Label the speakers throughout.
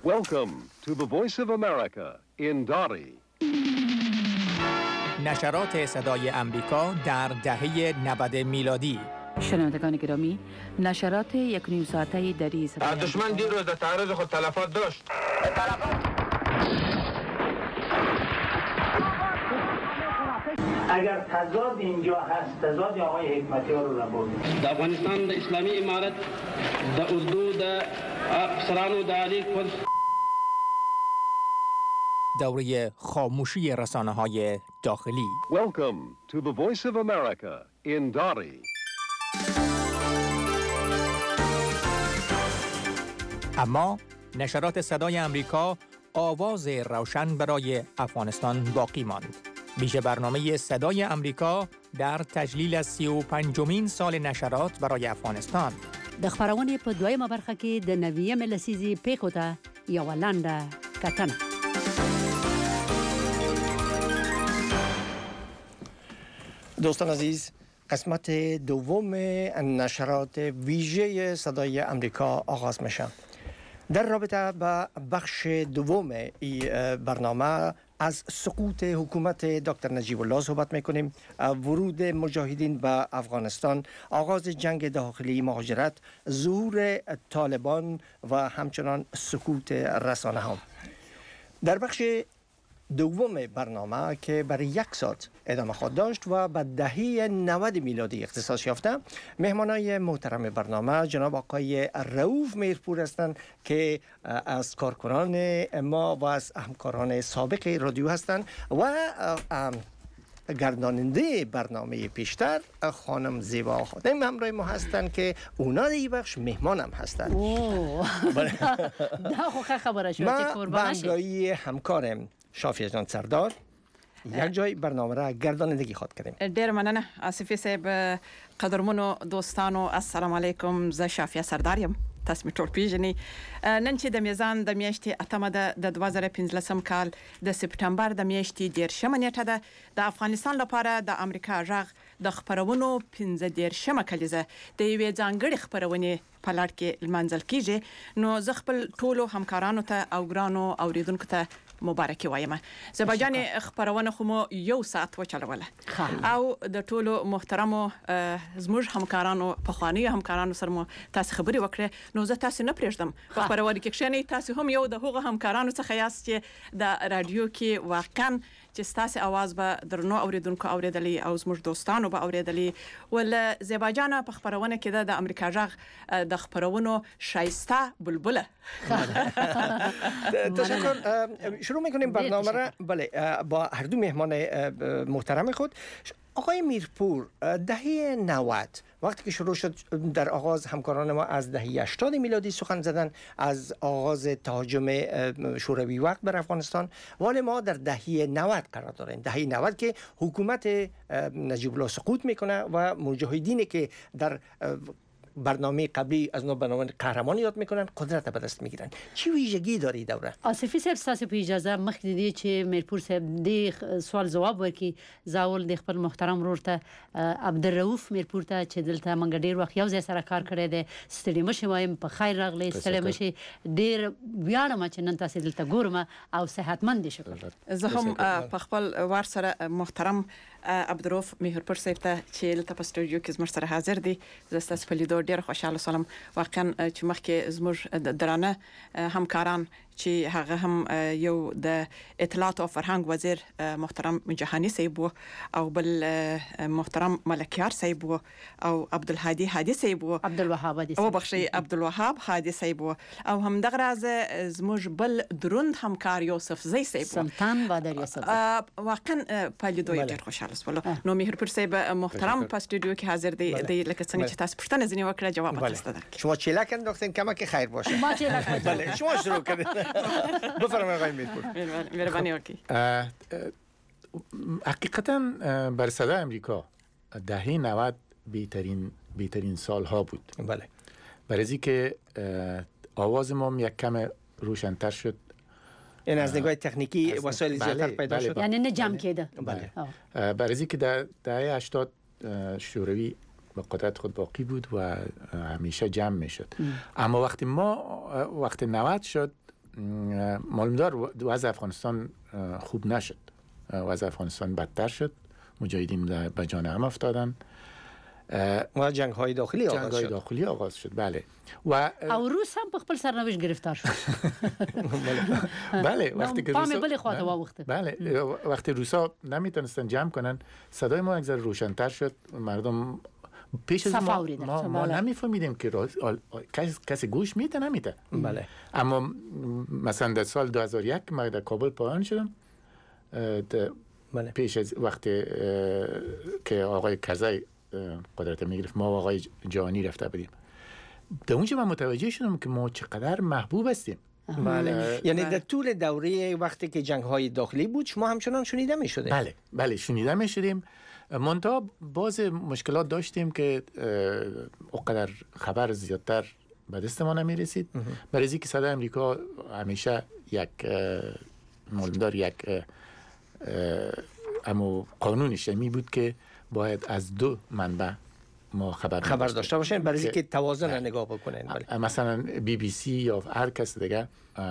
Speaker 1: Welcome to the Voice of America in Dari.
Speaker 2: نشرات صدای امریکا در دهه 90 میلادی.
Speaker 3: شنوندگان گرامی، نشرات یک نیم ساعته دری صدای
Speaker 4: دشمن دیروز در تعرض خود تلفات داشت.
Speaker 5: اگر تضاد اینجا هست، تضاد آقای حکمتی ها رو نبردیم.
Speaker 6: در افغانستان در اسلامی امارت در اردو در افسران و در علی کل
Speaker 2: دوره خاموشی رسانه‌های داخلی.
Speaker 1: Welcome to the Voice of America in Dari.
Speaker 2: اما نشرات صدای امریکا آواز روشن برای افغانستان باقی ماند. ویژه برنامه صدای امریکا در تجلیل از 35مین سال نشرات برای افغانستان.
Speaker 7: د خبرونې په دویمه برخه کې د نویم لسیزې پیښو ته یوه لنډه کتنه.
Speaker 8: دوستان عزیز، قسمت دوم نشرات ویژه صدای امریکا آغاز میشه. در رابطه با بخش دوم این برنامه از سقوط حکومت دکتر نجیب الله صحبت میکنیم، ورود مجاهدین به افغانستان، آغاز جنگ داخلی، مهاجرت، ظهور طالبان و همچنان سقوط رسانه ها. در بخش دوم برنامه که برای یک ساعت ادامه خواهد داشت و به دهه 90 میلادی اختصاص یافته، مهمانای محترم برنامه جناب آقای رؤوف میرپور هستند که از کارکنان ما و از همکاران سابق رادیو هستند و گرداننده برنامه پیشتر خانم زیبا خادم همراه ما هستند که اونا این بخش مهمان هم هستند.
Speaker 7: دا خو خبره شو چې قربان شي.
Speaker 8: همراهی همکارم شافیه جان سردار یک جای برنامه را گردانندگی خواد کردیم.
Speaker 9: ډیر مننه آصفی صاحب. قدرمنو دوستانو، السلام علیکم. زه شافیه سردار یم، تاسو مې ټول پیژنئ. نن چې د میزان د میاشتې اتمه ده د 2015 کال د سپټمبر د میاشتې 13مه نیټه ده، د افغانستان لپاره د امریکا غږ د خبرونو 15مه کلیزه د یوې ځانګړې خبرونې په لړ کې لمانځل کیږي. نو زه خپل ټولو همکارانو ته او ګرانو اوریدونکو ته مبارکي وایم. زباجان خبرونه خو مو یو ساعت وچلوله او د ټولو محترمو زموږ همکارانو پخوانیو همکارانو سره مو تاسو خبري وکړه. نو زه تاسو نه پرېږدم په خبرونه کې کښینئ. تاسو هم یو د هغو همکارانو څخه یاست چې د رادیو کې واقعا چې ستاسو आवाज به درنو اوریدونکو اوریدلی او زموږ دوستانو به اوریدلی. ول زباجان په خبرونه کې د امریکا غږ د خبرونو شایسته بلبله.
Speaker 8: تشکر. شروع میکنیم برنامه را با هر دو مهمان محترم خود. آقای میرپور، دهه 90 وقتی که شروع شد، در آغاز همکاران ما از دهه 80 میلادی سخن زدن، از آغاز تهاجم شوروی وقت بر افغانستان، ولی ما در دهه 90 قرار داریم. دهه 90 که حکومت نجیب الله سقوط میکنه و مجاهدینی که در برنامه قبلی از نو برنامه قهرمان یاد میکنن قدرت به دست میگیرن. چی ویژگی داری دوره؟
Speaker 7: آصفی صاحب، تاسو په اجازه مخکې دی چې میرپور صاحب د سوال جواب ورکړي. زاول د خپل محترم ورور ته عبدالرؤوف میرپور ته چې دلته منګ ډیر وخت یو ځای سره کار کړی دی، ستړي مشه وایم په خیر راغلی. ستړي مشه، ډیر ویاړم چې نن تاسو دلته ګورم او صحتمند شکر.
Speaker 9: زه هم په خپل وار سره محترم عبدالرؤوف میرپور صاحب ته چې دلته په سټوډیو کې زموږ سره حاضر دی، زه ستاسو په لیدو ډیر خوشاله شوم. واقعا چې مخکې زموږ درانه همکاران چې هغه هم یو د اطلاعات او فرهنګ وزیر محترم جهانی صاحب او بل محترم ملکیار صاحب او عبدالهادي هادي صاحب او بخشي عبدالوهاب هادي صاحب او هم دغه راز زموږ بل دروند همکار یوسف زئی صاحب
Speaker 7: سلطان بادر یوسف.
Speaker 9: واقعا په لیدو ډیر خوشاله شوم. نو میرپور صاحب محترم په سټوډیو کې حاضر دی. د لکه څنګه چې تاسو پوښتنه ځنی وکړه جواب تاسو ته درکړم.
Speaker 8: شما چیلک انداختین کمک خیر باشه.
Speaker 7: ما چیلک.
Speaker 8: بله شما شروع کنید. بفرمایید آقای میرپور.
Speaker 9: مهربانی وکړئ.
Speaker 10: حقیقتا بر صدای امریکا دهه 90 بهترین سالها بود.
Speaker 8: بله.
Speaker 10: برای اینکه آواز ما یک کم روشن‌تر شد.
Speaker 8: این از نگاه تکنیکی وسایل زیادتر پیدا شد.
Speaker 7: یعنی نه جمع کده.
Speaker 10: بله. برای اینکه در دهه 80 شوروی به قدرت خود باقی بود و همیشه جمع می شد. اما وقتی 90 شد، معلومدار وضع افغانستان خوب نشد، وضع افغانستان بدتر شد، مجاهدین به جان هم افتادن
Speaker 8: و جنگ‌های داخلی آغاز شد. بله.
Speaker 7: و روس هم په خپل سرنوشت گرفتار شد.
Speaker 10: بله، وقتی که
Speaker 7: وقتی
Speaker 10: روسا نمیتونستن جمع کنن، صدای ما یک ذره روشن‌تر شد. مردم پیش از ما نمیفهمیدیم که کسی گوش میده نمیده.
Speaker 8: بله.
Speaker 10: اما مثلا در سال 2001 ما در کابل پایان شدم، پیش از وقتی که آقای کزای قدرت میگرفت، ما و آقای جهانی رفته بودیم، در اونجا من متوجه شدم که ما چقدر محبوب هستیم.
Speaker 8: بله. یعنی در طول دوره وقتی که جنگ‌های داخلی بود شما همچنان شنیده می‌شدید.
Speaker 10: بله شنیده می‌شدیم. منتها باز مشکلات داشتیم که اونقدر خبر زیادتر به دست ما نمی‌رسید. برای اینکه صدای آمریکا همیشه یک معلومدار یک اما قانونش می بود که باید از دو منبع ما خبر داشته
Speaker 8: باشین برای اینکه توازن رو نگاه بکنین.
Speaker 10: مثلا BBC یا هر کس دیگه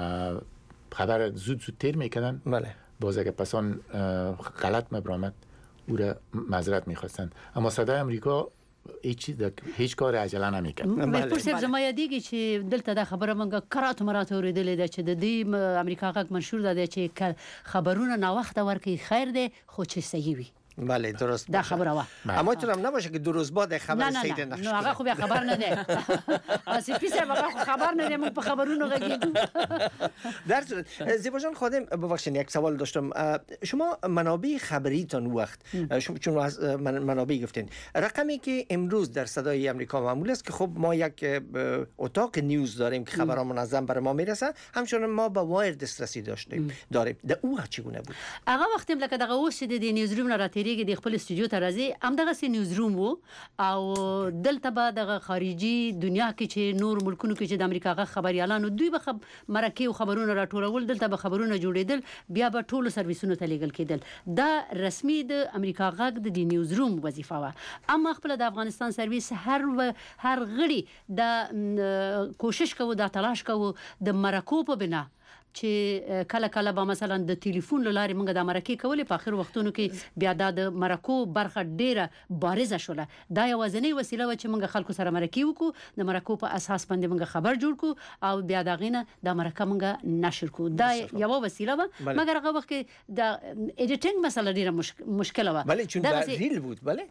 Speaker 10: خبر زودتر میکنن.
Speaker 8: بله.
Speaker 10: باز اگه پسان غلط مبرامد او را معذرت میخواستن، اما صدای امریکا هیچ کار عجله نمیکنه.
Speaker 7: ملپور صاحب زما یادېږي چې دلته دا خبره مونږه کرات مرات اوریدلې ده چې د دې امریکا غږ منشور ده چې خبرونه نا وخت ورکړي خیر ده خو چې صحیح وي.
Speaker 8: بله درست.
Speaker 7: دا خبره وا.
Speaker 8: اما تو نباشه که دو روز بعد خبر صحیح نشد.
Speaker 7: نه هغه خو بیا خبر نه ده. آسیفی صاحب هغه خبر نه ده، مونږ په خبرونو غږیږو.
Speaker 8: در صورت زیبا جان خادم ببخشید یک سوال داشتم. شما منابع خبریتان وقت چون از منابع گفتین، رقمی که امروز در صدای آمریکا معمول است که خب ما یک اتاق نیوز داریم که خبرها منظم برای ما میرسه، همچنین ما با وایر دسترسی داریم. در او چگونه بود؟
Speaker 7: هغه وخت لکه دغه اوس د نیوز روم را تیریږي د خپل استودیو ته راځي، همدغه سي نیوز روم وو او دلته به دغه خارجي دنیا کې چې نور ملکونو کې چې د امریکا غا خبريالانو دوی به مرکه او خبرونه راټولول، دلته به خبرونه جوړیدل، بیا به ټولو سرویسونو ته لیږل کېدل. دا رسمي د امریکا غا د نیوز روم وظیفه و. اما خپل د افغانستان سرویس هر غړي د کوشش کوو، د تلاش کوو د مرکو په بنا چې کله کله به مثلا د ټلیفون لارې موږ د مرکه کولې، په اخر وختونو کې بیا د مرکو برخه ډیره بارزه شوله. دا یو ځنې وسیله و چې موږ خلکو سره مرکه وکړو، د مرکو په اساس باندې موږ خبر جوړ کو او بیا دا غینه د مرکه موږ نشر کو. دا یو وسیله و، مګر هغه وخت کې د ایډیټینګ مسله ډیره مشکله و.
Speaker 8: بله چون ریل بود. بله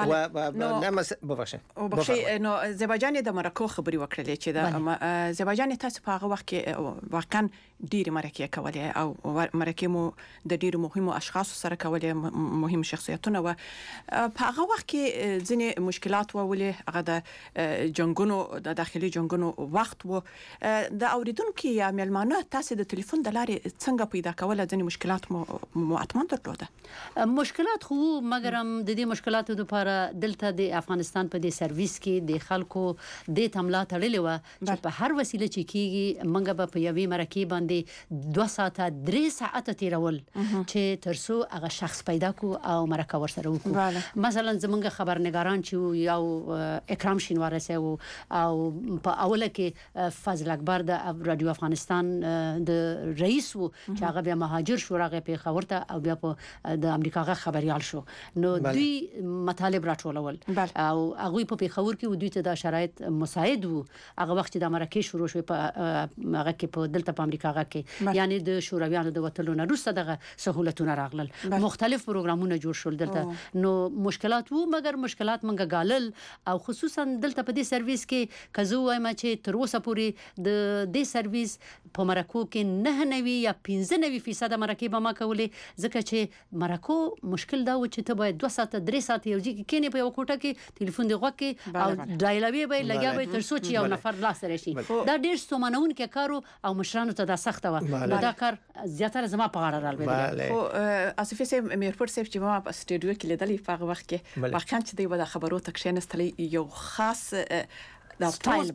Speaker 8: و نه ببخشید
Speaker 9: نو زباجان د مرکو خبري وکړلې چې د زباجان تاسو په هغه وخت کې واقعا ډیر مرکه کولې او مرکه مو د ډیرو مهمو اشخاصو سره کولې، مهم شخصیتونه و. په هغه وخت کې ځینې مشکلات ولې هغه د جنگونو د داخلي جنگونو وخت و. د اوریدونکو یا ملمانه تاسو د ټلیفون د لارې څنګه پیدا کوله؟ ځینې مشکلات مو اتمن درلوده؟
Speaker 7: مشکلات خو مګرم د دې مشکلاتو لپاره دلته د افغانستان په دې سرویس کې د خلکو د تملا تړلې و چې په هر وسیله چې کیږي موږ به په یوې مرکه باندې 2 ساعته 3 ساعته تیرول چې ترسو هغه شخص پیدا کو او مرکه ورسره وکړو. مثلا زمونږ خبرنگاران چې یو اکرام شینواری سه او په اوله کې فضل اکبر د رادیو افغانستان د رئیس وو چې هغه بیا مهاجر شو، راغی په خبرته او بیا په د امریکا غا خبريال شو. نو دوی مطالب راټولول او هغه په خبر کې دوی ته د شرایط مساعد وو. هغه وخت د مرکه شروع شو په هغه کې په دلته په امریکا غا کې یعنی د شورویانو د وټلو نه روسته دغه سہولتونه راغلل، مختلف پروګرامونه جوړ شول دلته. نو مشکلات وو، مګر مشکلات منګه غالل او خصوصا دلته په دې سرویس کې کزو وایم چې تر اوسه پورې د دې سرویس په مرکو کې 99 یا 95% مرکه به ما کولې، ځکه چې مرکو مشکل دا و چې ته باید 2 ساعته 3 ساعته یو ځکه کې نه په یو کوټه کې ټلیفون دی غوږ کې او ډایلوي به لګیا به تر سوچ یو نفر لاس راشي. دا ډیر ستومانون کې کارو او مشرانو ته دا سخت و. دا کار زیاتره زما په غاړه راغلی.
Speaker 9: خو آصفي صاحب میرپور صاحب چې ما په استودیو کې لیدلې په هغه وخت کې واقعا چې دی د خبرو تکشنستلې یو خاص
Speaker 8: استایل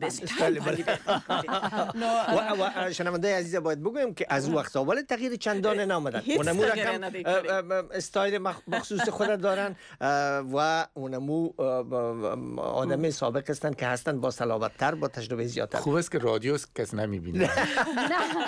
Speaker 8: و شنونده عزیز باید بگویم که از وقت اول تغییر چندان نامدن. اونمو رقم استایل مخصوص خود دارن و اونمو آدم سابق هستن که هستن با صلابت تر، با تجربه زیادتر.
Speaker 10: خوب است که رادیو کس نمیبینه.